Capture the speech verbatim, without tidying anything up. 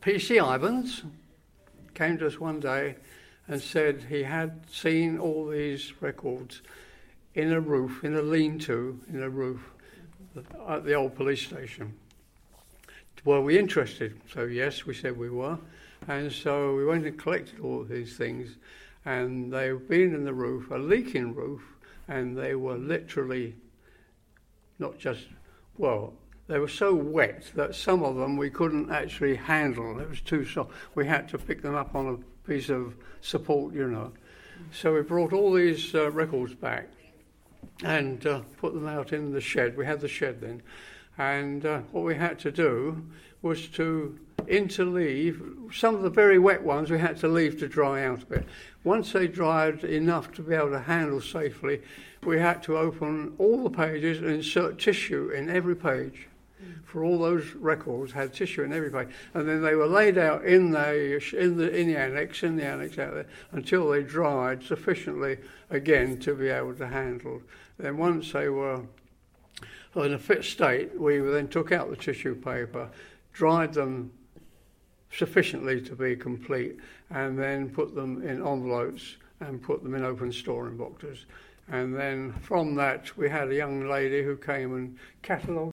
P C Ivans came to us one day and said he had seen all these records in a roof, in a lean-to, in a roof at the old police station. Were we interested? So yes, we said we were. And so we went and collected all of these things, and they've been in the roof, a leaking roof, and they were literally not just, well, they were so wet that some of them we couldn't actually handle. It was too soft. We had to pick them up on a piece of support, you know. So we brought all these uh, records back and uh, put them out in the shed. We had the shed then. And uh, what we had to do was to interleave. Some of the very wet ones we had to leave to dry out a bit. Once they dried enough to be able to handle safely, we had to open all the pages and insert tissue in every page. For all those records, had tissue in every page, and then they were laid out in the in the in the annex, in the annex out there, until they dried sufficiently again to be able to handle. Then once they were in a fit state, we then took out the tissue paper, dried them sufficiently to be complete, and then put them in envelopes and put them in open storing boxes. And then from that, we had a young lady who came and catalogued